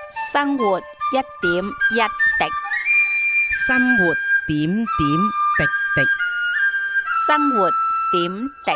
生活一點一滴， 生活點點滴滴。 生活點滴。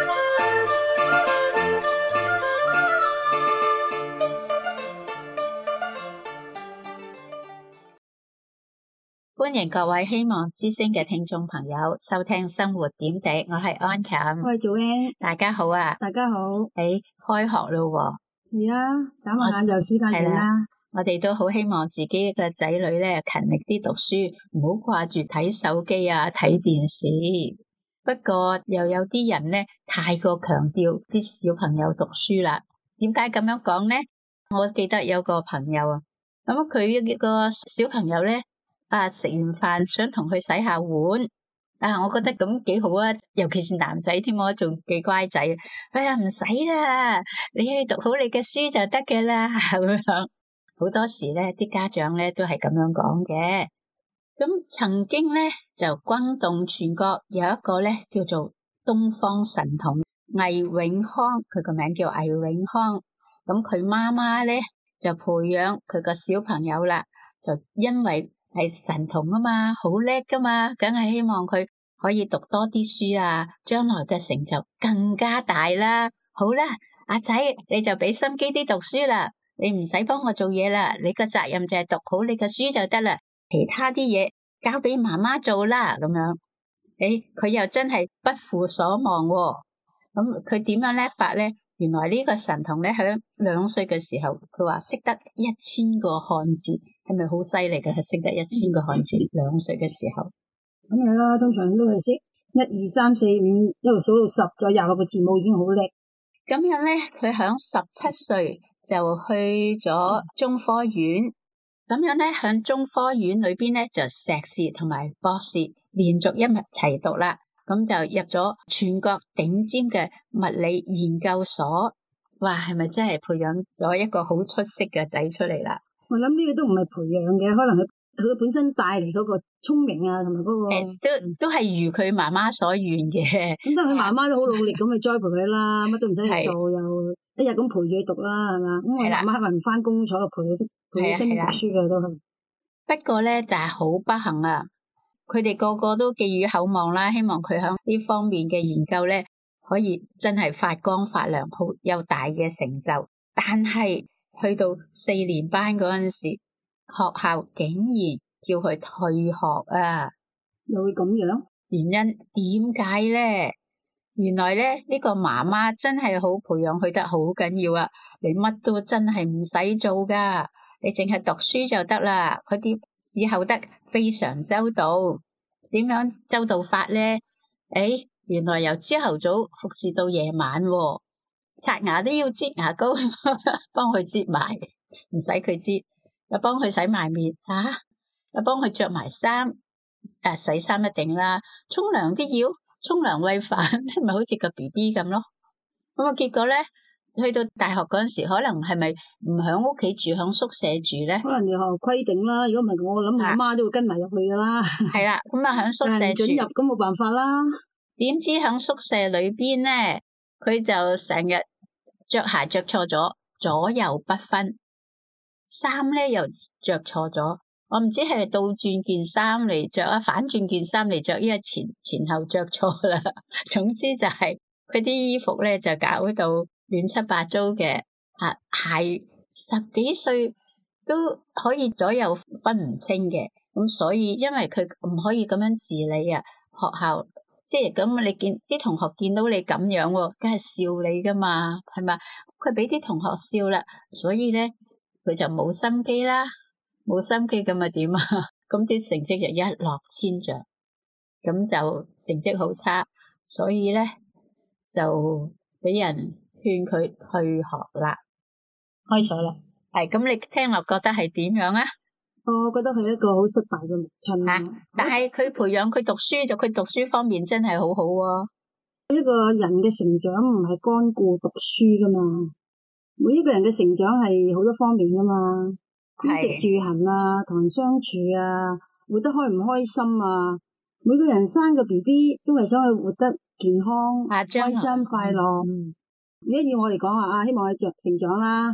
歡迎各位希望之聲嘅聽眾朋友收聽生活點滴，我係安琴， 我係祖英， 大家好啊！ 大家好， 開學咯喎， 係啊，眨下眼又暑假完啦。 我哋都好希望自己嘅仔女咧勤力啲讀書，唔好掛住睇手機啊、睇電視。不過又有啲人咧太過強調啲小朋友讀書啦。點解咁樣講咧？我記得有個朋友啊，咁佢個小朋友咧食完飯想同佢洗下碗。我覺得咁幾好啊，尤其是男仔添，我仲幾乖仔。唔使啦，你去讀好你嘅書就得嘅啦，咁樣。好多時咧，啲家長咧都係咁樣講嘅。咁曾經咧就轟動全國，有一個咧叫做東方神童魏永康，佢個名叫魏永康。咁佢媽媽咧就培養佢個小朋友啦，就因為係神童啊嘛，好叻噶嘛，梗係希望佢可以讀多啲書啊，將來嘅成就更加大啦。好啦，阿仔你就俾心機啲讀書啦。你唔使幫我做嘢啦，你個責任就係讀好你個書就得啦，其他啲嘢交俾媽媽做啦，咁樣。佢又真係不負所望喎。咁佢點樣叻法咧？原來呢個神童咧喺2歲嘅時候，佢話識得1000個漢字，係咪好犀利嘅？係識得1000個漢字，2歲嘅時候。 咁樣啦，通常都係識1、2、3、4、5，一路數到10，再26個字母已經好叻。 咁樣咧，佢響17歲就去咗中科院，咁樣咧響中科院裏邊咧就碩士同埋博士連續一齊讀啦，咁就入咗全國頂尖嘅物理研究所。哇，係咪真係培養咗一個好出色嘅仔出嚟啦？ 我諗呢個都唔係培養嘅，可能佢本身帶嚟嗰個聰明啊，同埋嗰個都係如佢媽媽所願嘅。 咁但係佢媽媽都好努力咁去栽培佢啦，乜都唔使去做，又一日咁陪住佢讀啦，係嘛？咁我媽媽係咪唔翻工坐度陪佢識讀書嘅都係。 不過咧就係好不幸啊！佢哋個個都寄予厚望啦，希望佢喺呢方面嘅研究咧可以真係發光發亮，好有大嘅成就。但係去到4年班嗰陣時，學校竟然叫佢退學啊！ 又會咁樣？ 原因點解咧？原來咧呢個媽媽真係好培養佢得好緊要啊！你乜都真係唔使做噶，你淨係讀書就得啦。佢啲伺候得非常周到。點樣周到法咧？原來由朝頭早服侍到夜晚，刷牙都要擠牙膏，幫佢擠埋，唔使佢擠，又幫佢洗埋面，又幫佢着埋衫，洗衫一定啦，沖涼都要，沖涼餵飯，咪好似個 BB 咁咯。咁啊，結果咧，去到大學嗰陣時，可能係咪唔響屋企住，響宿舍住咧？ 可能學校規定啦，如果唔係我諗我媽都會跟埋入去噶啦。 係啦，咁啊響宿舍住， 准入咁冇辦法啦。 點知響宿舍裏邊咧，佢就成日着鞋着錯咗，左右不分，衫咧又着錯咗。我唔知係倒轉件衫嚟着啊，反轉件衫嚟着，因為前後着錯啦。總之就係佢啲衣服咧就搞到亂七八糟嘅，鞋10幾歲都可以左右分唔清嘅。咁所以因為佢唔可以咁樣自理啊，學校即係咁，你見啲同學見到你咁樣，梗係笑你噶嘛，係嘛？佢俾啲同學笑啦，所以咧佢就冇心機啦。冇心機咁咪點啊？咁啲成績就一落千丈，咁就成績好差，所以咧就俾人勸佢退學啦，開除啦。咁你聽落覺得係點樣啊？ 我覺得係一個好失敗嘅母親。 但係佢培養佢讀書，佢讀書方面真係好好喎。 一個人嘅成長唔係乾顧讀書噶嘛，每一個人嘅成長係好多方面噶嘛。衣食住行啊，同人相處啊，活得開唔開心啊，每個人生個 BB 都係想去活得健康、開心、快樂。如果以我嚟講話希望佢成長啦，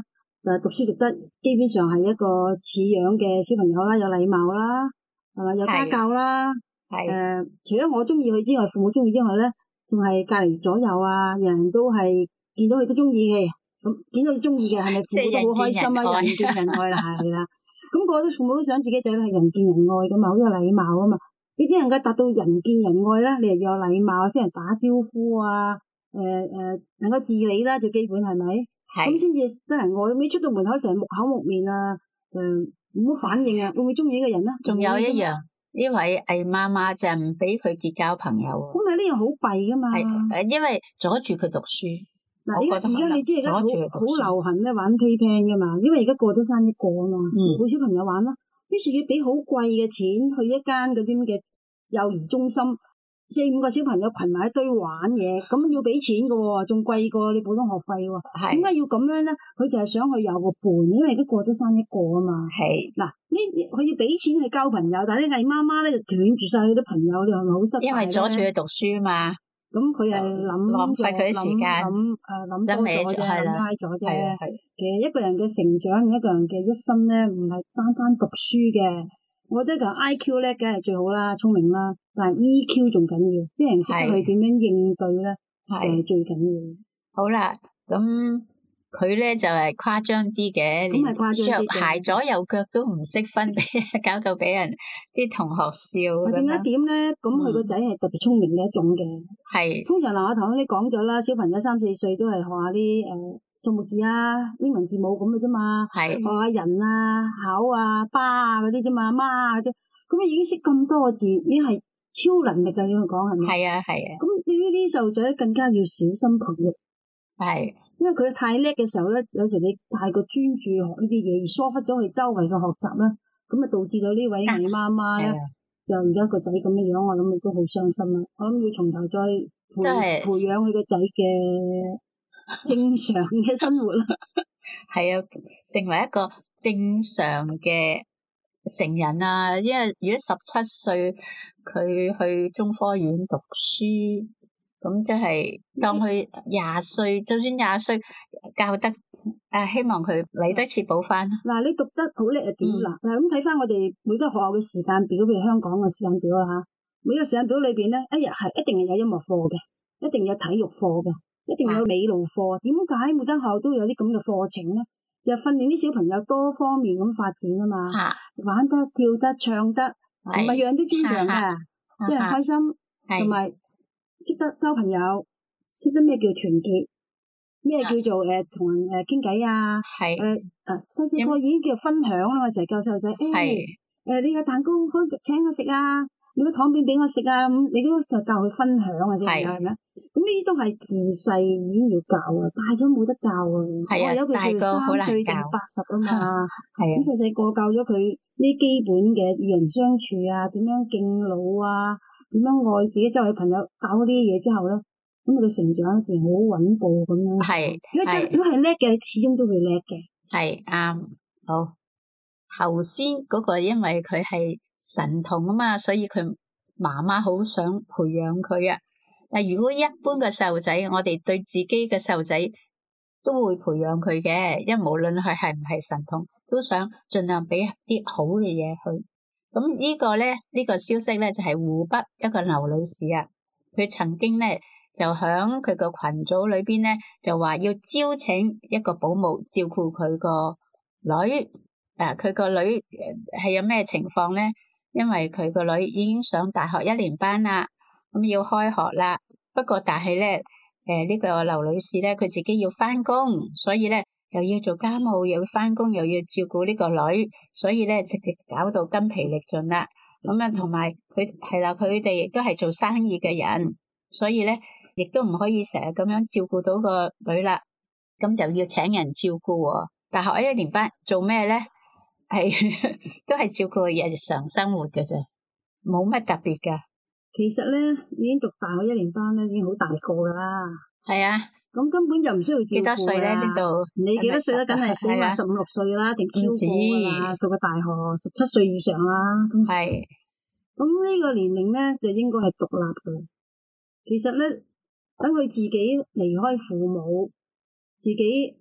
讀書讀得基本上係一個似樣嘅小朋友啦，有禮貌啦，係咪有家教啦？除咗我中意佢之外，父母中意之外咧，仲係隔離左右啊，人人都係見到佢都中意嘅。咁見到佢中意嘅，係咪父母都好開心啊？人見人愛啦，係啦。咁個啲父母都想自己仔女係人見人愛噶嘛，好有禮貌啊嘛。你點能夠達到人見人愛咧？你又要有禮貌，先人打招呼啊，能夠自理啦，最基本係咪？咁先至得人愛。你出到門口成日木口木面啊，冇乜反應啊，會唔會中意呢個人啊？ 仲有一樣，呢位魏媽媽就唔俾佢結交朋友。咁啊呢樣好弊噶嘛？ 係因為阻住佢讀書。 嗱，而家你知而家好流行咧玩 Paypan 噶嘛，因為而家個個都生一個啊嘛，冇小朋友玩啦，於是要俾好貴嘅錢去一間嗰啲咁嘅幼兒中心，4-5個小朋友群埋一堆玩嘢，咁要俾錢噶喎，仲貴過你普通學費喎。點解要咁樣咧？佢就係想去有個伴，因為而家個個都生一個啊嘛。嗱，佢要俾錢去交朋友，但係啲魏媽媽咧就斷住晒佢啲朋友，你係咪好失敗咧？因為阻住佢讀書嘛。咁佢係浪費佢啲時間，諗多咗啫，諗歪咗啫。其實一個人嘅成長，一個人嘅一生咧，唔係單單讀書嘅。我覺得個 IQ 叻梗係最好啦，聰明啦，但係 EQ 仲緊要，即係識得佢點樣應對咧，就係最緊要。好啦，咁佢咧就係誇張啲嘅，連着鞋左右腳都唔識分，搞到俾人啲同學笑。點解點咧？咁佢個仔係特別聰明嘅一種嘅。通常嗱，我頭先你講咗啦，小朋友3-4歲都係學下啲數目字啊、英文字母咁嘅啫嘛。學下人啊、口啊、巴啊嗰啲啫嘛，媽啊嗰啲，咁已經識咁多個字，已經係超能力㗎，要講係咪？係啊。咁對於啲細路仔更加要小心培育。因為佢太叻嘅時候咧，有時你太過專注學呢啲嘢，而疏忽咗佢周圍嘅學習啦，咁啊導致到呢位魏媽媽咧，就而家個仔咁樣樣，我諗佢都好傷心啦。我諗要從頭再培養佢個仔嘅正常嘅生活啦。係啊，成為一個正常嘅成人啊！因為如果17歲佢去中科院讀書。咁即係當佢20歲，就算20歲教得希望佢嚟得切補翻。嗱，你讀得好叻係點嗱？咁睇翻我哋每個學校嘅時間表，譬如香港嘅時間表啊嚇，每個時間表裏邊咧，一日係一定係有音樂課嘅，一定有體育課嘅，一定有美勞課。點解每間學校都有啲咁嘅課程咧？就訓練啲小朋友多方面咁發展啊嘛，玩得、跳得、唱得，唔係樣樣都專長㗎，即係開心同埋。識得交朋友，識得咩叫團結，咩叫做同人傾偈啊？細個已經叫分享啦，成日教細路仔，你個蛋糕請我食啊，你個糖片俾我食啊，咁你都就教佢分享啊，先係咪？咁呢啲都係自細已經要教啊，大咗冇得教啊。有佢叫3歲定80啊嘛。咁細個教咗佢呢基本嘅與人相處啊，點樣敬老啊。點樣愛自己周圍朋友，搞嗰啲嘢之後咧，咁佢成長自然好穩步咁樣。如果係叻嘅，始終都會叻嘅。係啱。好，頭先嗰個因為佢係神童啊嘛，所以佢媽媽好想培養佢啊。但如果一般嘅細路仔，我哋對自己嘅細路仔都會培養佢嘅，因為無論佢係唔係神童，都想盡量俾啲好嘅嘢佢。咁呢個咧，呢個消息咧就係湖北一個劉女士啊，佢曾經咧就響佢個群組裏邊咧就話要招請一個保姆照顧佢個女，佢個女係有咩情況咧？因為佢個女已經上大學1年班啦，咁要開學啦，不過但係咧，呢個劉女士咧佢自己要翻工，所以咧。又要做家務，又要翻工，又要照顧呢個女，所以咧直接搞到筋疲力盡啦。咁啊，同埋佢係啦，佢哋亦都係做生意嘅人，所以咧亦都唔可以成日咁樣照顧到個女啦。咁就要請人照顧喎。大學1年班做咩咧？係都係照顧佢日常生活嘅啫，冇乜特別噶。其實咧，已經讀大學1年班咧，已經好大個噶啦。係啊。咁根本就唔需要照顧啦。幾多歲咧？呢度你幾多歲咧？梗係起碼15-16歲啦，定超過啦。讀個大學17歲以上啦。係。咁呢個年齡咧，就應該係獨立嘅。其實咧，等佢自己離開父母，自己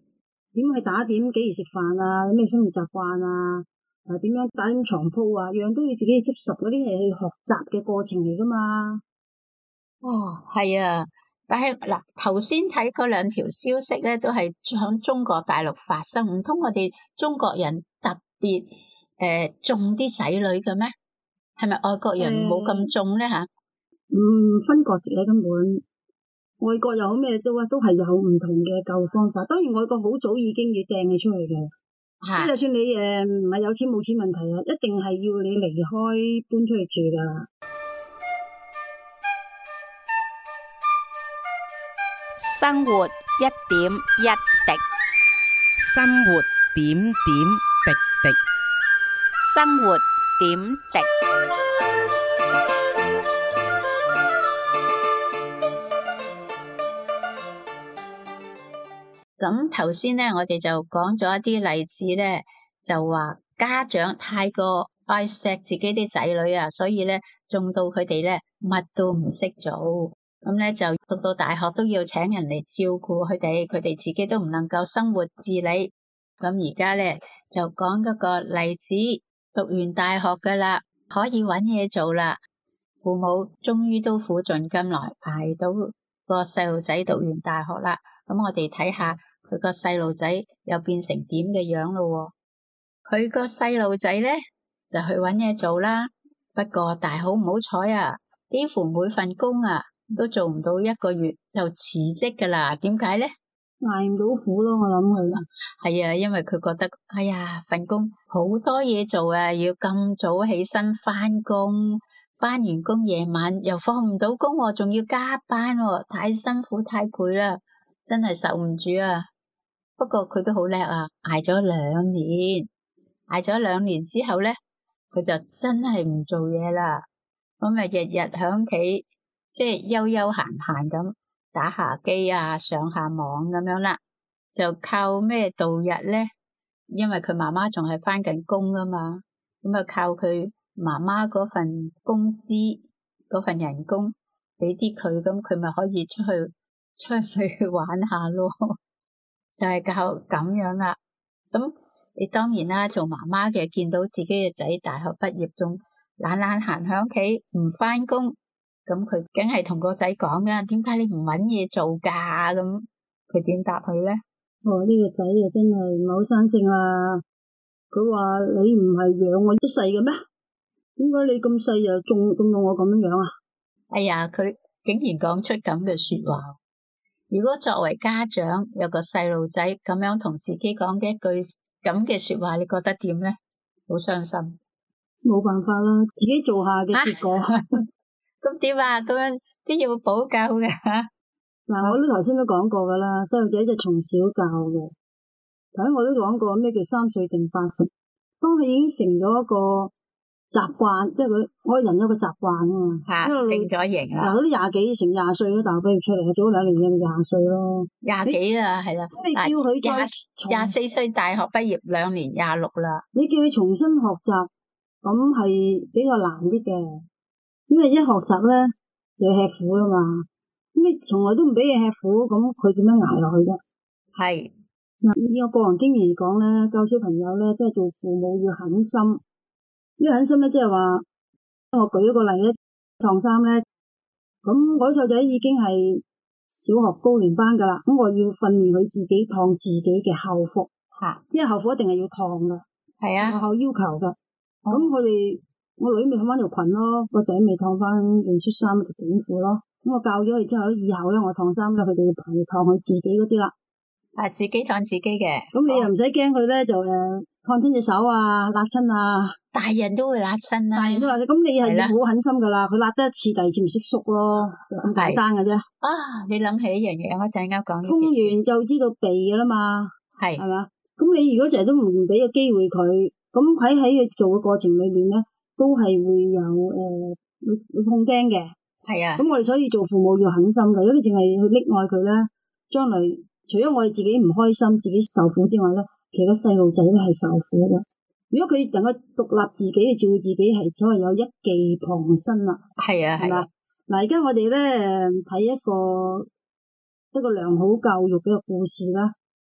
點去打點，幾時食飯啊，有咩生活習慣啊，點樣打點床鋪啊，樣都要自己去執拾，嗰啲係去學習嘅過程嚟噶嘛。 哦，係啊，但係嗱，頭先睇嗰兩條消息咧，都係響中國大陸發生，唔通我哋中國人特別重啲仔女嘅咩？係咪外國人冇咁重咧吓？ 唔分國籍啊，根本外國有咩都係有唔同嘅教育方法。當然外國好早已經要掟你出去嘅，即係就算你唔係有錢冇錢問題啊，一定係要你離開搬出去住噶。 生活一點一滴，生活點點滴滴， 生活點滴。咁頭先咧，我哋就講咗一啲例子咧，就話家長太過愛錫自己啲仔女啊，所以咧，縱到佢哋咧乜都唔識做，咁咧就讀到大學都要請人嚟照顧佢哋，佢哋自己都唔能夠生活自理。咁而家咧就講嗰個例子，讀完大學噶啦，可以搵嘢做啦，父母終於都苦盡甘來，排到個細路仔讀完大學啦。咁我哋睇下。佢個細路仔又變成點嘅樣咯？佢個細路仔咧就去搵嘢做啦。不過大好唔好彩啊，幾乎每份工啊都做唔到一個月就辭職噶啦。點解咧？ 捱唔到苦咯，我諗佢。 係啊，因為佢覺得哎呀份工好多嘢做啊，要咁早起身翻工，翻完工夜晚又放唔到工，仲要加班，太辛苦太攰啦，真係受唔住啊！不過佢都好叻啊，捱咗兩年之後咧，佢就真係唔做嘢啦。咁咪日日響企，即係悠悠閒閒咁打下機啊，上下網咁樣啦。就靠咩度日咧？因為佢媽媽仲係返緊工啊嘛，咁啊靠佢媽媽嗰份工資嗰份人工俾啲佢，咁佢咪可以出去玩下咯。就係靠咁樣啦。咁你當然啦，做媽媽嘅見到自己嘅仔大學畢業仲懶閒喺屋企唔返工，咁佢梗係同個仔講噶，點解你唔搵嘢做噶？咁佢點答佢咧？ 呢個仔啊真係唔係好生性啊！佢話你唔係養我一世嘅咩？點解你咁細就種到我咁樣啊？ 哎呀，佢竟然講出咁嘅說話。如果作為家長有個細路仔咁樣同自己講嘅一句咁嘅說話，你覺得點咧？好傷心。 冇辦法啦，自己做下嘅結果。 咁點啊？咁樣都要補救嘅。 嗱，我都頭先都講過噶啦，細路仔就從小教嘅。頭先我都講過咩叫3歲定8歲，當佢已經成咗一個習慣，即係我人有個習慣啊嘛， 定咗型啦。 嗱，嗰啲20幾成20歲都大學畢業出嚟，做咗2年嘢咪20歲咯。 20幾啦，係啦。 你叫佢 24歲大學畢業2年26啦。 你叫佢重新學習，咁係比較難啲嘅，因為一學習咧就要吃苦啦嘛。咁你從來都唔俾佢吃苦，咁佢點樣捱落去啫？ 係。 嗱，以我個人經驗嚟講咧，教小朋友咧，即係做父母要狠心。呢個狠心咧，即係話，我舉一個例咧，燙衫咧，咁我啲細仔已經係小學高年班噶啦，咁我要訓練佢自己燙自己嘅校服，因為校服一定係要燙噶， 係啊， 學校要求噶。咁我女咪燙翻條裙咯，個仔咪燙翻件恤衫條短褲咯。咁我教咗佢之後，以後咧我燙衫咧，佢哋要憑住燙佢自己嗰啲啦。 自己燙自己嘅。 咁你又唔使驚佢咧，就燙親隻手啊，辣親啊。 大人都會辣親啦。 大人都辣親，咁你係好狠心噶啦。佢辣得一次，第二次唔識縮咯，咁簡單嘅啫。 你諗起一樣嘢，我陣間講呢件事。 通完就知道避噶啦嘛， 係嘛？咁你如果成日都唔俾個機會佢，咁喺佢做嘅過程裏面咧，都係會有會碰釘嘅。 係啊。咁我哋所以做父母要狠心嘅，如果你淨係去溺愛佢咧，將來除咗我哋自己唔開心、自己受苦之外咧，其實個細路仔咧係受苦嘅。如果佢能夠獨立自己去照顧自己，係所謂有一技傍身啦。 係啊，係嘛？ 嗱，而家我哋咧睇一個良好教育嘅故事啦。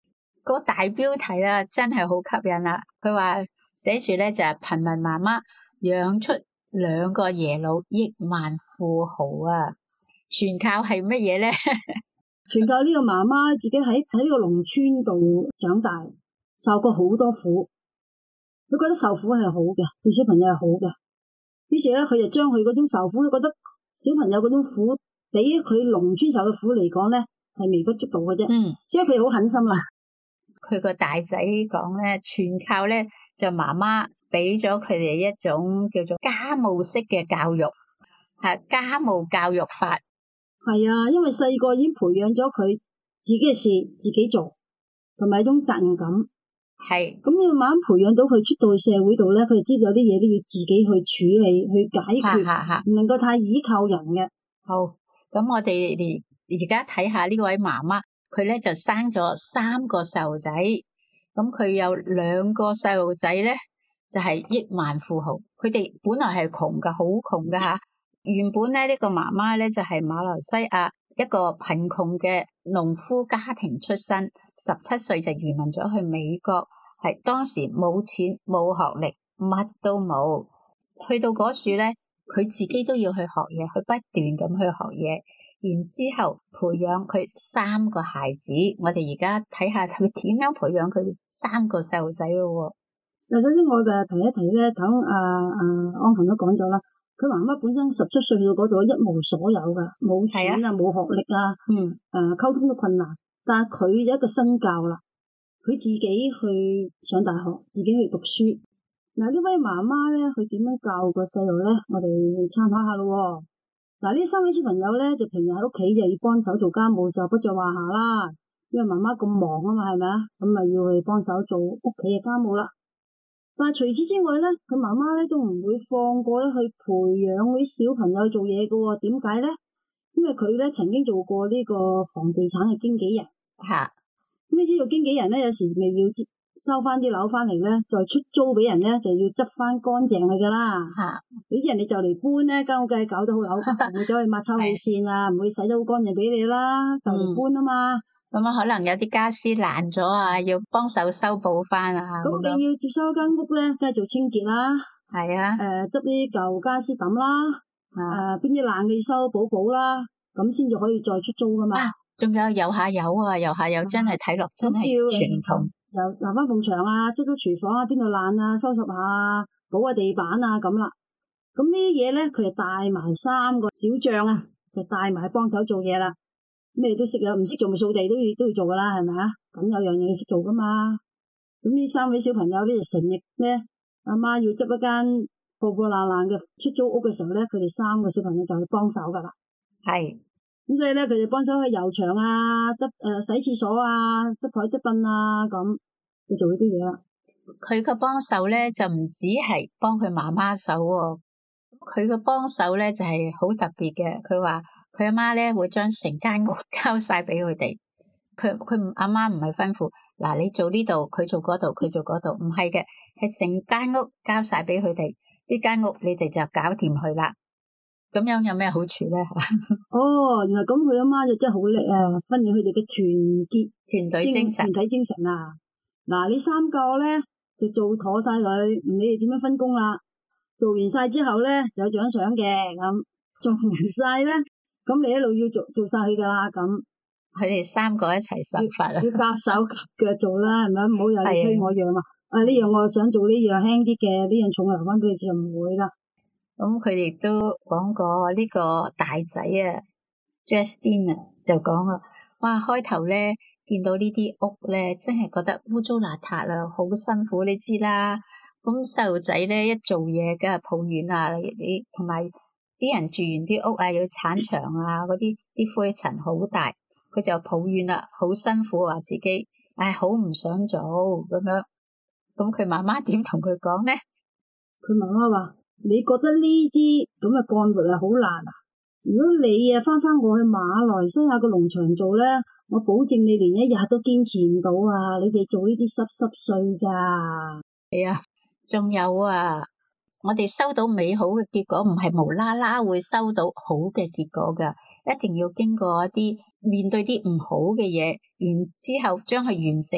個大標題啦，真係好吸引啦。佢話寫住咧就係貧民媽媽養出2個耶魯億萬富豪啊！全靠係乜嘢咧？ 全靠呢個媽媽自己喺呢個農村度長大，受過好多苦，佢覺得受苦係好嘅，對小朋友係好嘅。於是咧，佢就將佢嗰種受苦，佢覺得小朋友嗰種苦，比佢農村受嘅苦嚟講咧，係微不足道嘅啫。所以佢好狠心啦。 佢個大仔講咧，全靠咧就媽媽俾咗佢哋一種叫做家務式嘅教育，係家務教育法。 係啊，因為細個已經培養咗佢自己嘅事自己做，同埋一種責任感。 係咁要慢慢培養到佢出到去社會度咧，佢就知道有啲嘢都要自己去處理去解決，唔能夠太依靠人嘅。 好，咁我哋而家睇下呢位媽媽，佢咧就生咗3個細路仔，咁佢有2個細路仔咧就係億萬富豪，佢哋本來係窮噶，好窮噶吓。原本咧呢個媽媽咧就係馬來西亞一個貧窮嘅農夫家庭出身，17歲就移民咗去美國，係當時冇錢冇學歷，乜都冇。去到嗰處咧，佢自己都要去學嘢，佢不斷咁去學嘢，然之後培養佢3個孩子。我哋而家睇下佢點樣培養佢3個細路仔咯。 嗱，首先我就提一提咧，等安琴都講咗啦。佢媽媽本身17歲去到嗰度一無所有噶，冇錢啊，冇學歷啊，溝通都困難。但係佢有一個身教啦，佢自己去上大學，自己去讀書。嗱，呢位媽媽咧，佢點樣教個細路咧？我哋參考下咯。嗱，呢3位小朋友咧，就平日喺屋企就要幫手做家務，就不在話下啦。因為媽媽咁忙啊嘛，係咪啊？咁咪要去幫手做屋企嘅家務啦。但係除此之外咧，佢媽媽咧都唔會放過咧去培養嗰啲小朋友做嘢噶。點解咧？因為佢咧曾經做過呢個房地產嘅經紀人。咁呢個經紀人咧，有時咪要收翻啲樓翻嚟咧，再出租俾人咧，就要執翻乾淨佢噶啦。你知人哋就嚟搬咧，間屋梗係搞得好扭，唔會走去抹抽氣扇啊，唔會洗得好乾淨俾你啦，就嚟搬啊嘛。 咁啊，可能有啲家私爛咗啊，要幫手修補翻啊。 咁你要接收間屋咧，梗係做清潔啦。 係啊。 執啲舊家私抌啦。邊啲爛嘅要修補啦，咁先至可以再出租噶嘛。 仲有油下油啊，油下油真係睇落真係傳統。 又留翻埲牆啊，執到廚房啊，邊度爛啊，收拾下啊，補下地板啊咁啦。咁呢啲嘢咧，佢就帶埋3個小將啊，就帶埋幫手做嘢啦。咩都識啊，唔識做咪掃地都要做噶啦，係咪啊？咁有樣嘢識做噶嘛。咁呢3位小朋友咧就成日咧，阿媽要執一間破破爛爛嘅出租屋嘅時候咧，佢哋3個小朋友就去幫手噶啦。係。咁所以咧，佢哋幫手去油牆啊，洗廁所啊，執台執凳啊，咁去做呢啲嘢啦。 佢個幫手咧就唔止係幫佢媽媽手喎，佢個幫手咧就係好特別嘅。佢話佢阿媽咧會將成間屋交晒俾佢哋。佢阿媽唔係吩咐嗱，你做呢度，佢做嗰度，佢做嗰度，唔係嘅，係成間屋交晒俾佢哋。呢間屋你哋就搞掂佢啦。咁樣有咩好處咧？ 原來咁佢阿媽就真係好叻啊！訓練佢哋嘅團隊精神啊！嗱，你3個咧就做妥晒佢，唔理你點樣分工啦。做完晒之後咧有獎賞嘅，咁做完晒咧，咁你一路要做晒佢噶啦。咁佢哋3個一齊實發啦， 要夾手夾腳做啦，係咪？唔好有你推我讓啊！呢樣我想做呢樣輕啲嘅，呢樣重留翻俾你就唔會啦。 咁佢哋都講過呢個大仔啊 ，Justin 啊，就講啊，哇，開頭咧見到呢啲屋咧，真係覺得污糟邋遢啊，好辛苦，你知啦。咁細路仔咧一做嘢，梗係抱怨啊，你同埋啲人住完啲屋啊，要鏟牆啊，嗰啲灰塵好大，佢就抱怨啦，好辛苦，話自己，好唔想做咁樣。咁佢媽媽點同佢講咧？ 佢媽媽話。你覺得呢啲咁嘅幹活係好難啊？如果你啊翻過去馬來西亞個農場做咧，我保證你連1日都堅持唔到啊！你哋做呢啲濕碎咋？ 係啊，仲有啊，我哋收到美好嘅結果，唔係無啦啦會收到好嘅結果噶，一定要經過一啲面對啲唔好嘅嘢，然之後將佢完成好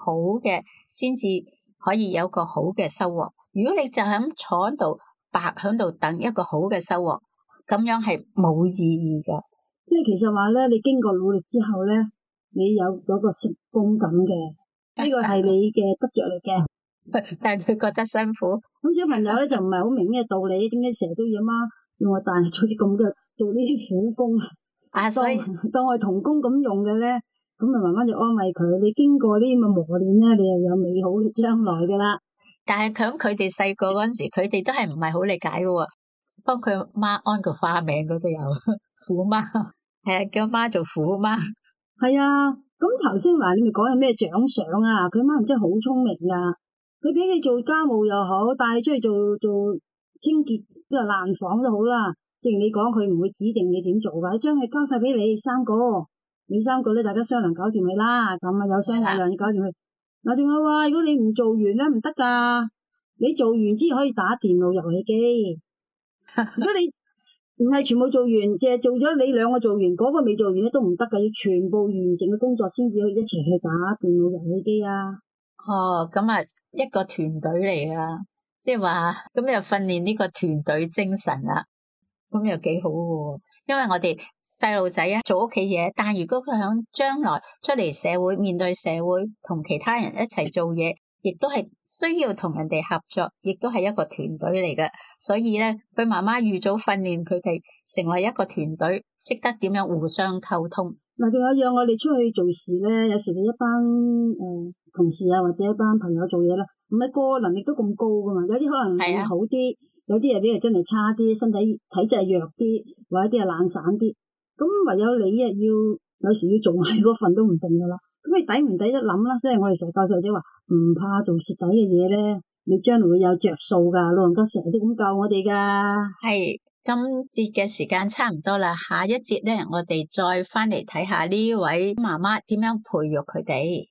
好嘅，先至可以有個好嘅收穫。如果你就咁坐喺度白喺度等一個好嘅收穫，咁樣係冇意義噶。 即係其實話咧，你經過努力之後咧，你有嗰個成功感嘅，呢個係你嘅得着嚟嘅。 但係佢覺得辛苦。 咁小朋友咧就唔係好明呢個道理，點解成日都要媽要我帶做啲咁嘅做呢啲苦工啊？所以當我童工咁用嘅咧，咁啊慢慢就安慰佢。你經過呢啲咁嘅磨練咧，你又有美好嘅將來噶啦。 但係響佢哋細個嗰陣時，佢哋都係唔係好理解嘅。幫佢媽安個花名嗰度有虎媽，係叫媽做虎媽。 係啊，咁頭先話你咪講有咩獎賞啊？佢媽咪真係好聰明啊！佢俾佢做家務又好，帶佢出去做清潔呢個爛房都好啦。正如你講，佢唔會指定你點做噶，將佢交晒俾你三個，你三個咧大家商量搞掂佢啦。咁啊有商有量，搞掂佢。嗱，仲有話，如果你唔做完咧唔得噶，你做完先可以打電腦遊戲機。如果你唔係全部做完，淨係做咗你兩個做完，嗰個未做完咧都唔得噶，要全部完成嘅工作先至可以一齊去打電腦遊戲機啊。 哦，咁啊一個團隊嚟噶，即係話咁又訓練呢個團隊精神啦，咁又幾好嘅。因為我哋細路仔啊做屋企嘢，但係如果佢響將來出嚟社會，面對社會同其他人一齊做嘢，亦都係需要同人哋合作，亦都係一個團隊嚟嘅。所以咧，佢媽媽預早訓練佢哋成為一個團隊，識得點樣互相溝通。 嗱，仲有讓我哋出去做事咧，有時你一班同事啊，或者一班朋友做嘢啦，唔係個個能力都咁高噶嘛，有啲可能係好啲，有啲啊啲係真係差啲，身體體質係弱啲，或者啲係懶散啲，咁唯有你啊要有時要做埋嗰份都唔定噶啦。咁你抵唔抵得諗啦？即係我哋成日教細路仔話唔怕做蝕底嘅嘢咧，你將來會有着數噶。老人家成日都咁教我哋噶。 係，今節嘅時間差唔多啦，下一節咧，我哋再翻嚟睇下呢位媽媽點樣培育佢哋。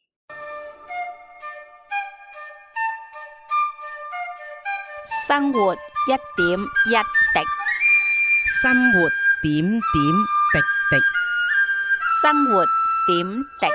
生活一點一滴， 生活點點滴滴， 生活點滴。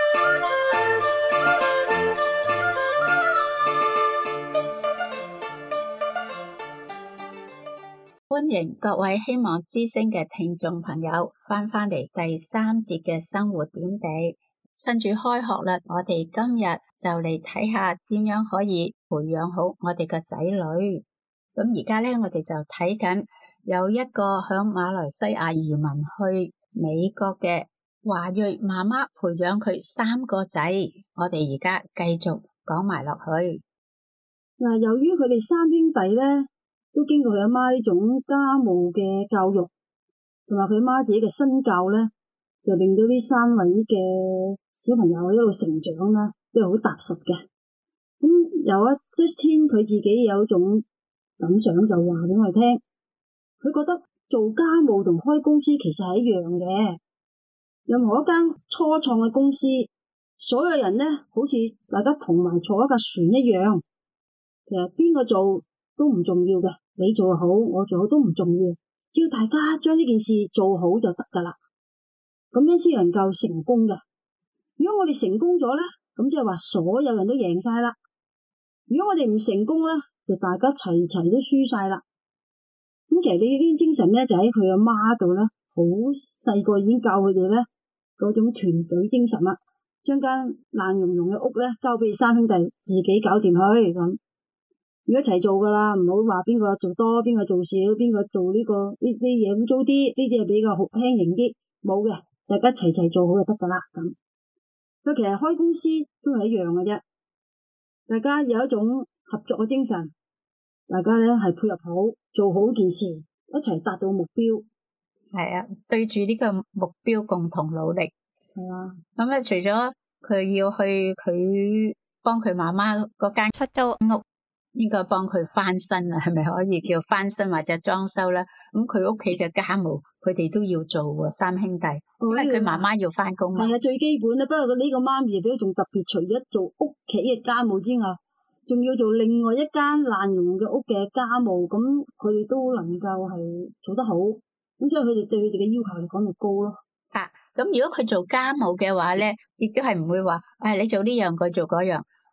歡迎各位希望之聲嘅聽眾朋友翻嚟第三節嘅生活點滴。趁住開學啦，我哋今日就嚟睇下點樣可以培養好我哋嘅仔女。咁而家咧，我哋就睇緊有一個響馬來西亞移民去美國嘅華裔媽媽培養佢3個仔，我哋而家繼續講埋落去。 嗱，由於佢哋3兄弟咧，都經過佢阿媽呢種家務嘅教育，同埋佢媽自己嘅身教咧，就令到呢3位嘅小朋友一路成長啦，都係好踏實嘅。咁有一天佢自己有一種感想，就話俾我哋聽，佢覺得做家務同開公司其實係一樣嘅。任何一間初創嘅公司，所有人咧好似大家同埋坐一架船一樣，其實邊個做都唔重要嘅，你做好我做好都唔重要，只要大家將呢件事做好就得噶啦，咁樣先能夠成功嘅。如果我哋成功咗咧，咁即係話所有人都贏晒啦。如果我哋唔成功咧，就大家齊齊都輸晒啦。咁其實你呢啲精神咧，就喺佢阿媽度咧，好細個已經教佢哋咧嗰種團隊精神啦。將間爛溶溶嘅屋咧，交俾3兄弟自己搞掂佢咁。如果一齊做噶啦，唔好話邊個做多，邊個做少，邊個做呢啲嘢污糟啲，呢啲係比較輕盈啲，冇嘅，大家齊齊做好就得噶啦咁。佢其實開公司都係一樣嘅啫，大家有一種合作嘅精神，大家咧係配合好，做好件事，一齊達到目標。 係啊，對住呢個目標共同努力。 係啊， 咁啊，除咗佢要去佢幫佢媽媽嗰間出租屋，應該幫佢翻新啊，係咪可以叫翻新或者裝修啦？咁佢屋企嘅家務，佢哋都要做喎，3兄弟，因為佢媽媽要翻工嘛。 係啊，最基本啦。不過呢個媽咪比佢仲特別，除咗做屋企嘅家務之外，仲要做另外一間爛溶嘅屋嘅家務，咁佢哋都能夠係做得好。咁所以佢哋對佢哋嘅要求嚟講就高咯。 咁如果佢做家務嘅話咧，亦都係唔會話，你做呢樣，佢做嗰樣。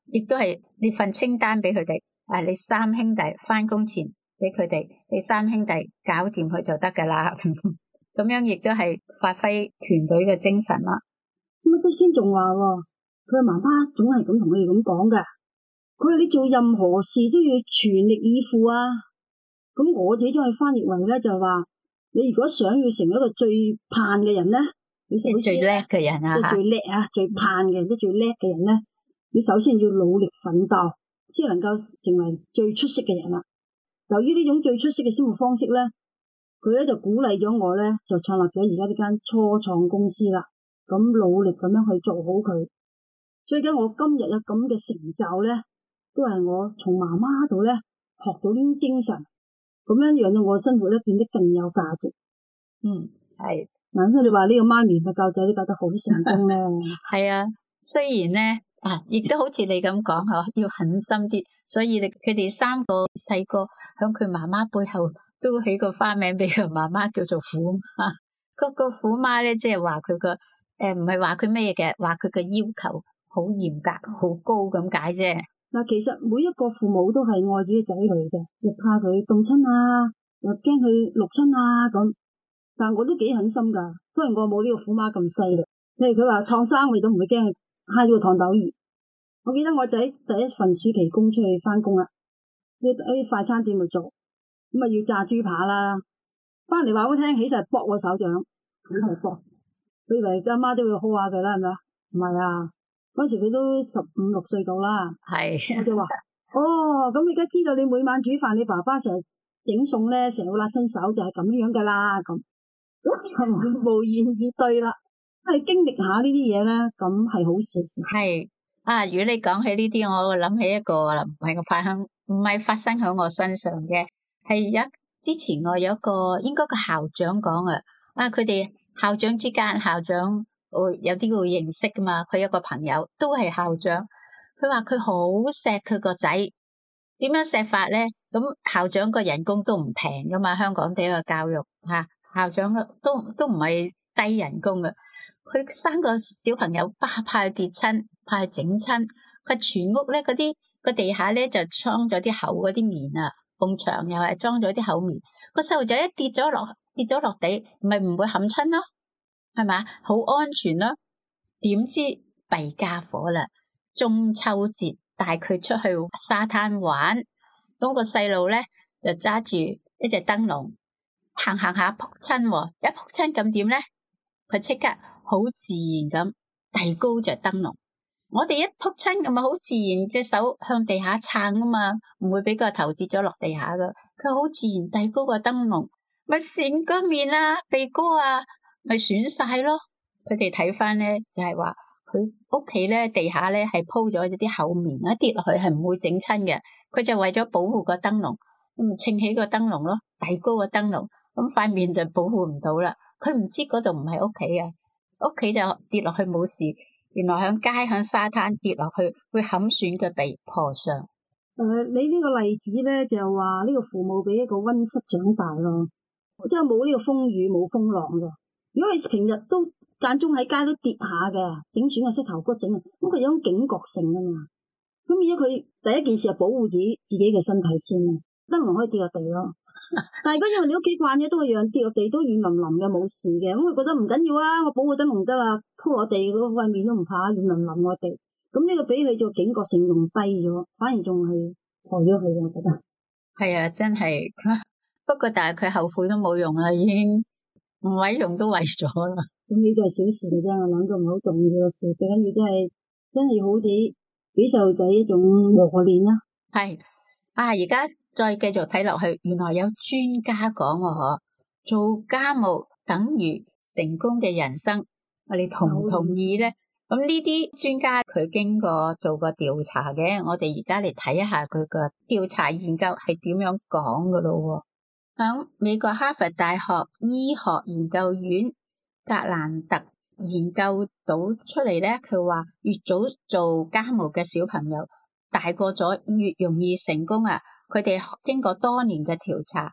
亦都係列份清單俾佢哋。你三兄弟翻工前俾佢哋，你三兄弟搞掂佢就得噶啦。咁樣亦都係發揮團隊嘅精神啦。 咁啊，即先仲話佢媽媽總係咁同佢哋咁講噶。佢話你做任何事都要全力以赴啊。咁我自己將佢翻譯為咧就係話，你如果想要成為一個最盼嘅人咧，你即係最叻嘅人啊， 即係最叻啊，最盼嘅人，即係最叻嘅人咧，你首先要努力奮鬥，先能夠成為最出色嘅人啦。由於呢種最出色嘅生活方式咧，佢咧就鼓勵咗我咧，就創立咗而家呢間初創公司啦。咁努力咁樣去做好佢，所以而家我今日有咁嘅成就咧，都係我從媽媽度咧學到呢啲精神。咁樣讓到我生活咧變得更有價值。 係。 咁你話呢個媽咪咪教仔都教得好成功咧？ 係啊，雖然咧亦都好似你咁講嗬，要狠心啲，所以佢哋三個細個響佢媽媽背後都起個花名俾佢媽媽，叫做虎媽。個虎媽咧，即係話佢個唔係話佢咩嘅，話佢嘅要求好嚴格、好高咁解啫。 嗱，其實每一個父母都係愛自己仔女嘅，又怕佢凍親啊，又驚佢淥親啊咁。但我都幾狠心噶，雖然我冇呢個虎媽咁犀利。例如佢話燙衫，我都唔會驚佢揩到個燙斗熱。我記得我仔第一份暑期工出去翻工啦，喺快餐店度做，咁啊要炸豬扒啦，翻嚟話我聽起晒搏我手掌，起晒搏。佢以為阿媽都會呵下佢啦，係咪啊？唔係啊。嗰時佢都15、16歲到啦， 係我就話咁你而家知道你每晚煮飯，你爸爸成日整餸咧，成日會辣親手，就係咁樣噶啦咁，無言以對啦。係經歷下呢啲嘢咧，咁係好事。 係如果你講起呢啲，我諗起一個啦，唔係發生喺我身上嘅，係之前我有一個應該個校長講佢哋校長之間有啲會認識噶嘛，佢有個朋友都係校長，佢話佢好錫佢個仔，點樣錫法咧？咁校長個人工都唔平噶嘛，香港地個教育校長都唔係低人工嘅。佢生個小朋友怕佢跌親，怕佢整親，佢全屋咧嗰啲個地下咧就裝咗啲厚嗰啲棉啊，埲牆又係裝咗啲厚棉，個細路仔一跌咗落地，咪唔會冚親咯。係嘛，好安全咯。點知弊家伙啦！中秋節帶佢出去沙灘玩，咁個細路咧就揸住一隻燈籠，行下撲親，一撲親咁點咧？佢即刻好自然咁遞高隻燈籠。我哋一撲親咁咪好自然，隻手向地下撐啊嘛，唔會俾個頭跌咗落地下噶。佢好自然遞高個燈籠，咪成個面啊、鼻哥啊，咪損晒咯。佢哋睇翻咧，就係話佢屋企咧地下咧係鋪咗一啲厚棉，一跌落去係唔會整親嘅。佢就為咗保護個燈籠，咁撐起個燈籠咯，遞高個燈籠，咁塊面就保護唔到啦。佢唔知嗰度唔係屋企啊，屋企就跌落去冇事，原來響街響沙灘跌落去會冚損個鼻破傷。 你呢個例子咧就話呢個父母俾一個溫室長大咯，即係冇呢個風雨冇風浪嘅。如果佢平日都間中喺街都跌下嘅，整損個膝頭骨整啊，咁佢有種警覺性啊嘛。咁變咗佢第一件事係保護自己嘅身體先啊，燈籠可以跌落地咯。但係如果因為你屋企慣咗都係讓跌落地都軟腍腍嘅冇事嘅，咁佢覺得唔緊要啊，我保護燈籠得啦，鋪落地嗰塊面都唔怕，軟腍腍我地。咁呢個俾佢做警覺性用低咗，反而仲係害咗佢，我覺得。 係啊，真係。不過但係佢後悔都冇用啦，已經唔毀容都毀咗啦。 咁呢啲係小事嘅啫，我諗到唔係好重要嘅事，最緊要真係好啲俾細路仔一種磨練啦。 係而家再繼續睇落去，原來有專家講做家務等於成功嘅人生，你同唔同意咧？咁呢啲專家佢經過做過調查嘅，我哋而家嚟睇一下佢個調查研究係點樣講噶咯。響美國哈佛大學醫學研究院格蘭特研究到出嚟咧，佢話越早做家務嘅小朋友大個咗越容易成功啊！佢哋經過多年嘅調查，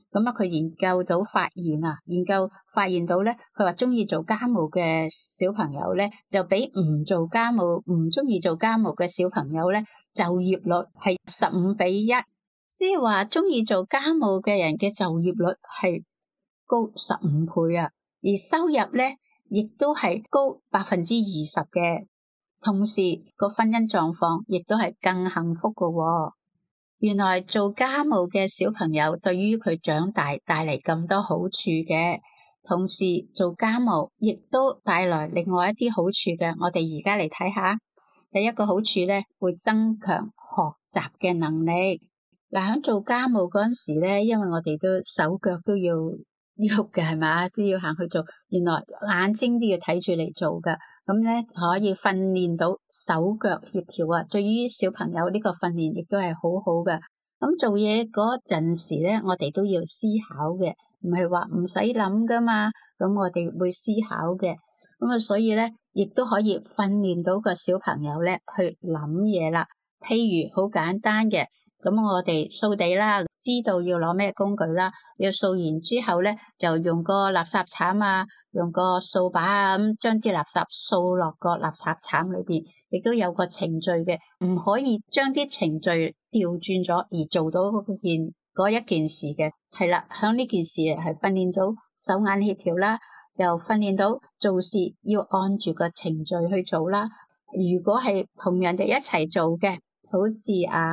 咁啊，佢研究到發現到咧，佢話中意做家務嘅小朋友咧，就比唔中意做家務嘅小朋友咧，就業率係15:1，即係話中意做家務嘅人嘅就業率係高15倍啊，而收入咧亦都係高20%嘅，同時個婚姻狀況亦都係更幸福㗎喎。原來做家務嘅小朋友對於佢長大帶嚟咁多好處嘅，同時做家務亦都帶來另外一啲好處嘅。我哋而家嚟睇下，第一個好處咧，會增強學習嘅能力。嗱，喺做家務嗰陣時咧，因為我哋都手腳都要喐嘅，係嘛，都要行去做，原來眼睛都要睇住嚟做噶。咁咧可以訓練到手腳協調啊，對於小朋友呢個訓練亦都係好好嘅。咁做嘢嗰陣時咧，我哋都要思考嘅，唔係話唔使諗噶嘛。咁我哋會思考嘅，咁啊，所以咧亦都可以訓練到個小朋友咧去諗嘢啦。譬如好簡單嘅，咁我哋掃地啦，知道要攞咩工具啦，要掃完之後咧，就用個垃圾鏟啊，用個掃把啊，咁將啲垃圾掃落個垃圾鏟裏邊，亦都有個程序嘅，唔可以將啲程序調轉咗而做到嗰一件事嘅。係啦，響呢件事係訓練到手眼協調啦，又訓練到做事要按住個程序去做啦。如果係同人哋一齊做嘅，好似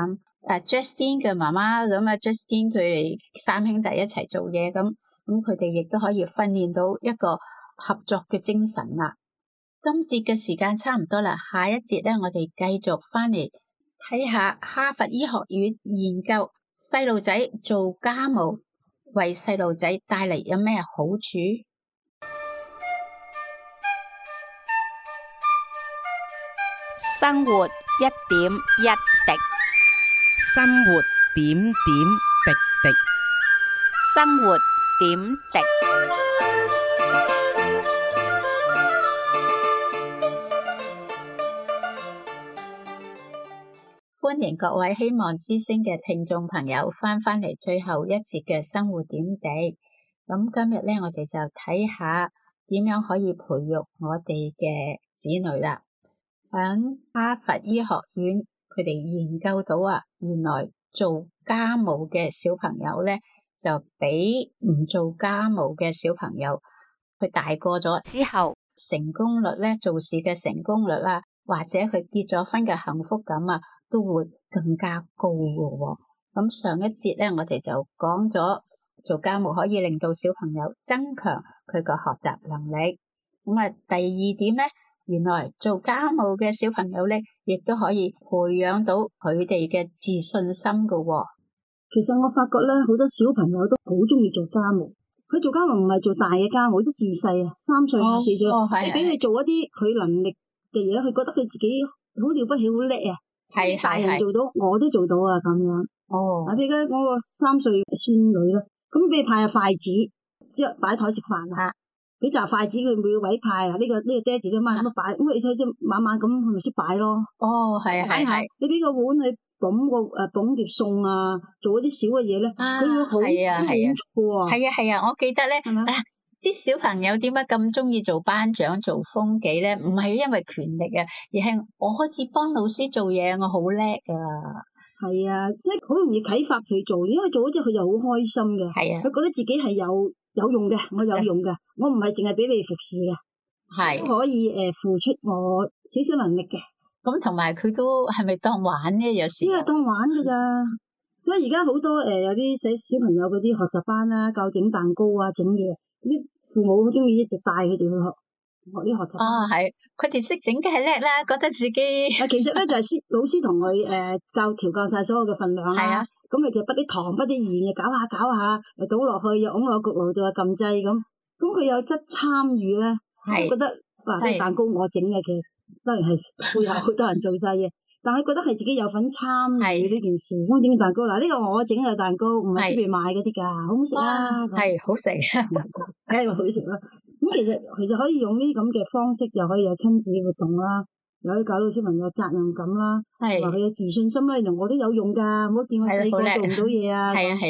Justine 嘅媽媽咁啊，Justine 佢哋3兄弟一齊做嘢，咁佢哋亦都可以訓練到一個合作嘅精神啦。今節嘅時間差唔多啦，下一節咧我哋繼續翻嚟睇下哈佛醫學院研究細路仔做家務為細路仔帶嚟有咩好處。 生活一點一滴。 生活點點滴滴。 生活點滴。 歡迎各位希望之聲嘅聽眾朋友翻嚟最後一節嘅生活點滴。咁今日咧，我哋就睇下點樣可以培育我哋嘅子女啦。喺哈佛醫學院，佢哋研究到啊，原來做家務嘅小朋友咧，就比唔做家務嘅小朋友，佢大個咗之後，成功率咧，做事嘅成功率啦，或者佢結咗婚嘅幸福感啊，都會更加高嘅。咁上一節咧，我哋就講咗做家務可以令到小朋友增強佢個學習能力。咁啊，第二點咧，原來做家務嘅小朋友咧，亦都可以培養到佢哋嘅自信心嘅。 其實我發覺咧，好多小朋友都好中意做家務。佢做家務唔係做大嘅家務，都自細啊，3歲4歲，你俾佢做一啲佢能力嘅嘢，佢覺得佢自己好了不起，好叻啊！係大人做到，我都做到啊，咁樣。譬如我個3歲孫女啦，咁俾佢派下筷子，之後擺台食飯啊。俾紮筷子佢每位派啊，呢個爹哋咧媽咁擺，咁你睇即晚晚咁，佢咪識擺咯。擺下，你俾個碗去捧碟餸啊，做一啲小嘅嘢咧，佢會好滿足嘅。 係啊，我記得咧，啲小朋友點解咁中意做班長、做風紀咧？唔係因為權力啊，而係我開始幫老師做嘢，我好叻啊。 係啊，即係好容易啟發佢做，因為做咗之後佢又好開心嘅。係啊，佢覺得自己係有用嘅，我有用嘅，我唔係淨係俾你服侍嘅，都可以付出我少少能力嘅。 咁同埋佢都係咪當玩咧？有時呢個當玩噶咋，所以而家好多有啲小朋友嗰啲學習班啦，教整蛋糕啊、整嘢，啲父母好中意一直帶佢哋去學啲學習。 係，佢哋識整梗係叻啦，覺得自己。 其實咧就係老師同佢調教晒所有嘅份量啦。咁咪就滗啲糖、滗啲鹽，搞下，又倒落去，又㧬落焗爐度，又撳掣咁。咁佢有質參與咧，覺得呢個蛋糕我整嘅，其實當然係會有好多人做晒嘢，但係覺得係自己有份參與呢件事。咁整嘅蛋糕，呢個我整嘅蛋糕，唔係出邊買嗰啲㗎，好唔好食啊？ 係好食， 梗係好食啦。咁其實可以用呢咁嘅方式，又可以有親子活動啦。又可以搞到小朋友責任感啦，話佢有自信心啦，原來我都有用噶，唔好見我細個做唔到嘢啊。 係啊，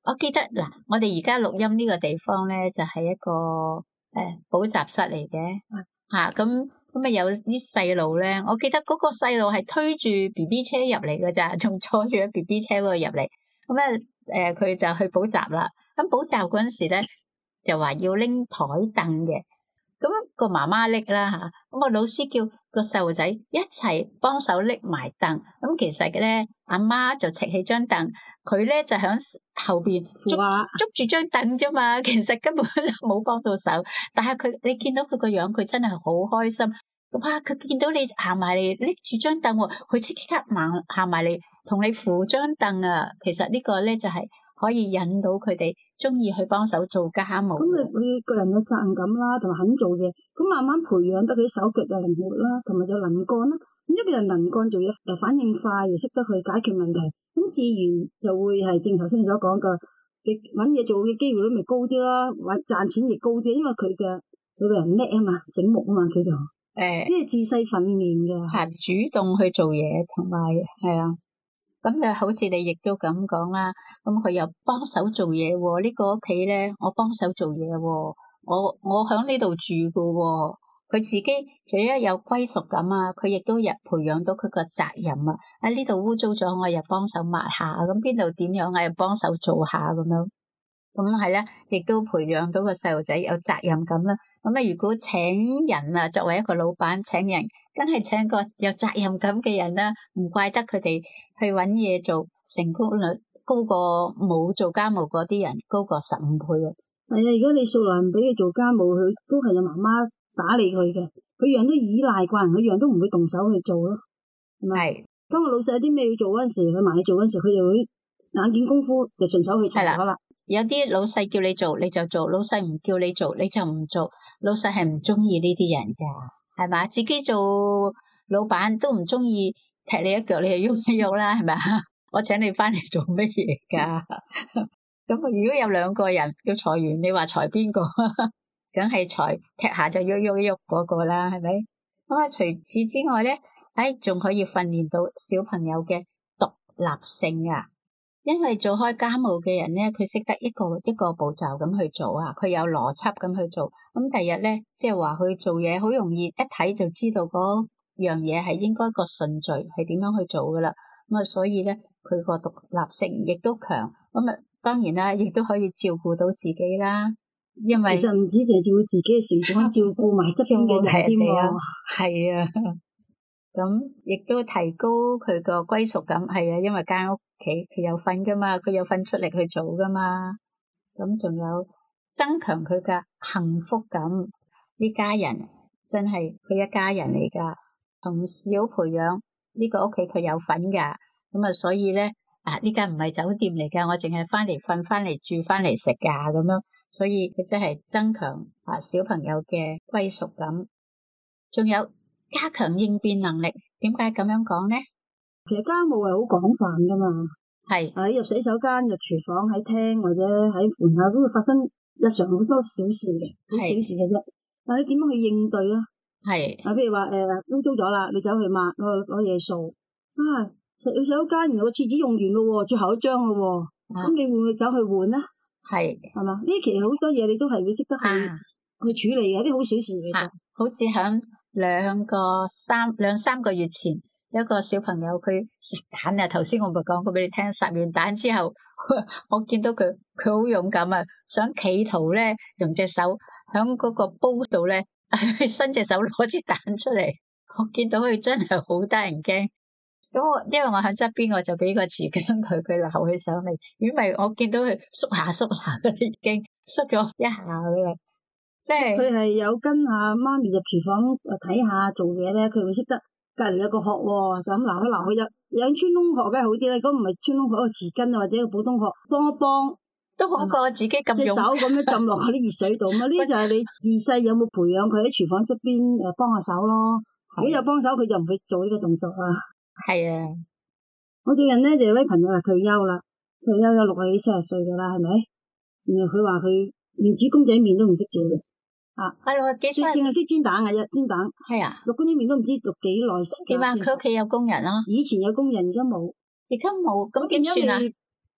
我記得嗱，我哋而家錄音呢個地方咧，就係一個補習室嚟嘅嚇。咁啊有啲細路咧，我記得嗰個細路係推住 BB 車入嚟㗎咋，仲坐住喺 BB 車嗰度入嚟。咁咧佢就去補習啦。咁補習嗰陣時咧，就話要拎台凳嘅。咁個媽媽拎啦嚇，咁個老師叫個細路仔一齊幫手拎埋凳。咁其實咧，阿媽就擤起張凳，佢咧就響後邊捉住張凳啫嘛。其實根本冇幫到手，但係你見到佢個樣，佢真係好開心。哇！佢見到你行埋嚟拎住張凳，佢即刻行埋嚟同你扶張凳啊。其實呢個咧就係可以引到佢哋中意去幫手做家務。 咁佢個人有責任感啦，同埋肯做嘢，咁慢慢培養得佢手腳又靈活啦，同埋有能幹啦。咁一個人能幹做嘢，反應快，又識得去解決問題，咁自然就會係正頭先你所講嘅，你搵嘢做嘅機會率咪高啲啦，賺錢亦高啲，因為佢個人叻啊嘛，醒目啊嘛，叫做即係自細訓練嘅， 係主動去做嘢，同埋係啊。咁就好似你亦都咁講啦，咁佢又幫手做嘢喎。呢個屋企咧，我幫手做嘢喎，我響呢度住噶喎。佢自己除咗有歸屬感啊，佢亦都培養到佢個責任啊。喺呢度污糟咗，我又幫手抹下；咁邊度點樣，我又幫手做下咁樣。咁係咧，亦都培養到個細路仔有責任感啦。咁啊，如果請人啊，作為一個老闆請人，梗係請個有責任感嘅人啦。唔怪得佢哋去搵嘢做，成功率高過冇做家務嗰啲人，高過15倍啊。 係啊，如果你素來唔俾佢做家務，佢都係有媽媽打理佢嘅，佢樣都依賴慣人，佢樣都唔會動手去做咯。係咪？係。當個老細有啲咩要做嗰陣時，佢埋去做嗰陣時，佢就會眼見功夫就順手去做咗啦。 有啲老細叫你做你就做，老細唔叫你做你就唔做，老細係唔中意呢啲人噶，係嘛？自己做老闆都唔中意踢你一腳，你就喐一喐啦，係咪？我請你翻嚟做乜嘢噶？咁如果有兩個人要裁員，你話裁邊個？梗係裁踢下就喐喐喐嗰個啦，係咪？咁啊，除此之外咧，仲可以訓練到小朋友嘅獨立性啊。因為做開家務嘅人咧，佢識得一個步驟咁去做啊，佢有邏輯咁去做。咁第日咧，即係話佢做嘢好容易，一睇就知道嗰樣嘢係應該個順序係點樣去做噶啦。咁啊，所以咧佢個獨立性亦都強。咁啊，當然啦，亦都可以照顧到自己啦。因為其實唔止淨係照顧自己嘅成長，照顧埋側邊嘅人添喎。 係啊。咁亦都提高佢個歸屬感，係啊，因為間屋企佢有份噶嘛，佢有份出力去做噶嘛。咁仲有增強佢嘅幸福感，呢家人真係佢一家人嚟噶，從小培養呢個屋企佢有份噶。咁啊，所以咧呢間唔係酒店嚟噶，我淨係翻嚟瞓、翻嚟住、翻嚟食噶咁樣，所以佢真係增強小朋友嘅歸屬感，仲有加強應變能力。點解咁樣講呢？ 其實家務係好廣泛噶嘛， 係喺入洗手間、入廚房、喺廳或者喺門口都會發生日常好多小事嘅，好小事嘅啫。但係你點樣去應對咧？係譬如話污糟咗啦，你走去抹攞嘢掃洗手間，原來個廁紙用完咯，最後一張咯，咁你會唔會走去換咧？係嘛？呢期好多嘢你都係會識得去處理嘅，啲好小事嚟嘅。 好似響兩三個月前，有一個小朋友佢食蛋啊，頭先我咪講過俾你聽，烚完蛋之後，我見到佢好勇敢啊，想企圖咧用隻手響嗰個煲度咧伸隻手攞隻蛋出嚟，我見到佢真係好得人驚。咁因為我喺側邊，我就俾個匙羹佢撈佢上嚟，因為我見到佢縮下已經縮咗一下啦。即係佢係有跟下媽咪入廚房睇下做嘢咧，佢會識得隔籬有個殼喎，就咁撈一撈佢，有穿窿殼梗係好啲啦。如果唔係穿窿殼，個匙羹啊或者個普通殼幫一幫都好過自己咁用隻手咁樣浸落喺啲熱水度。咁呢就係你自細有冇培養佢喺廚房側邊幫下手咯。如果有幫手，佢就唔會做呢個動作啊。 係啊， 我最近咧就有位朋友退休啦，退休有60幾70歲噶啦，係咪？然後佢話佢連煮公仔麵都唔識做嘅。淨係識煎蛋嘅啫，煎蛋係啊，淥公仔麵都唔知淥幾耐時間。 點啊？佢屋企有工人咯？ 以前有工人，而家冇。 而家冇，咁點算啊？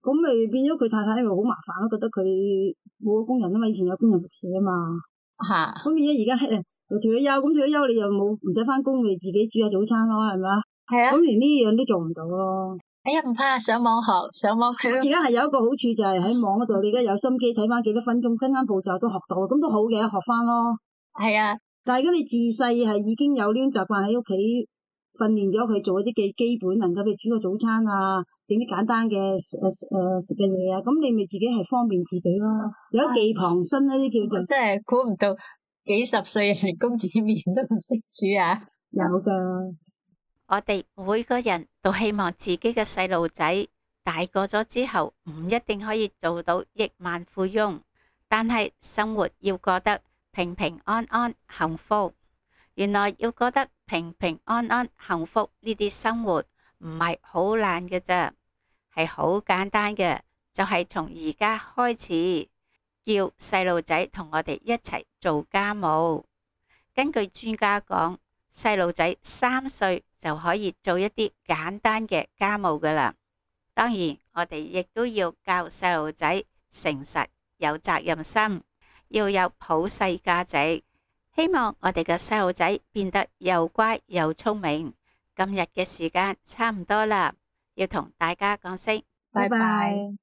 咁咪變咗佢太太咪好麻煩咯，覺得佢冇咗工人啊嘛，以前有工人服侍啊嘛。 吓， 咁變咗而家又退咗休，咁退咗休你又冇唔使翻工，咪自己煮下早餐咯，係咪啊？ 係啊咁。連呢樣都做唔到咯。 哎呀，唔怕，上網學，上網佢而家係有一個好處就係喺網嗰度，你而家有心機睇翻幾多分鐘，跟啱步驟都學到，咁都好嘅，學翻咯。 係啊， 但係如果你自細係已經有呢種習慣喺屋企訓練咗佢做一啲嘅基本能夠，譬如煮個早餐啊，整啲簡單嘅食嘅嘢啊，咁你咪自己係方便自己咯，有技傍身呢啲叫做。 我真係估唔到幾十歲人公子麵都唔識煮啊！ 有噶。 我哋每個人都希望自己嘅細路仔大個咗之後唔一定可以做到億萬富翁，但係生活要過得平平安安幸福。原來要過得平平安安幸福呢啲生活唔係好難嘅啫，係好簡單嘅，就係從而家開始叫細路仔同我哋一齊做家務。根據專家講，細路仔3歲就可以做一啲簡單嘅家務噶啦。當然，我哋亦都要教細路仔誠實、有責任心，要有普世價值。希望我哋嘅細路仔變得又乖又聰明。今日嘅時間差唔多啦，要同大家講聲拜拜。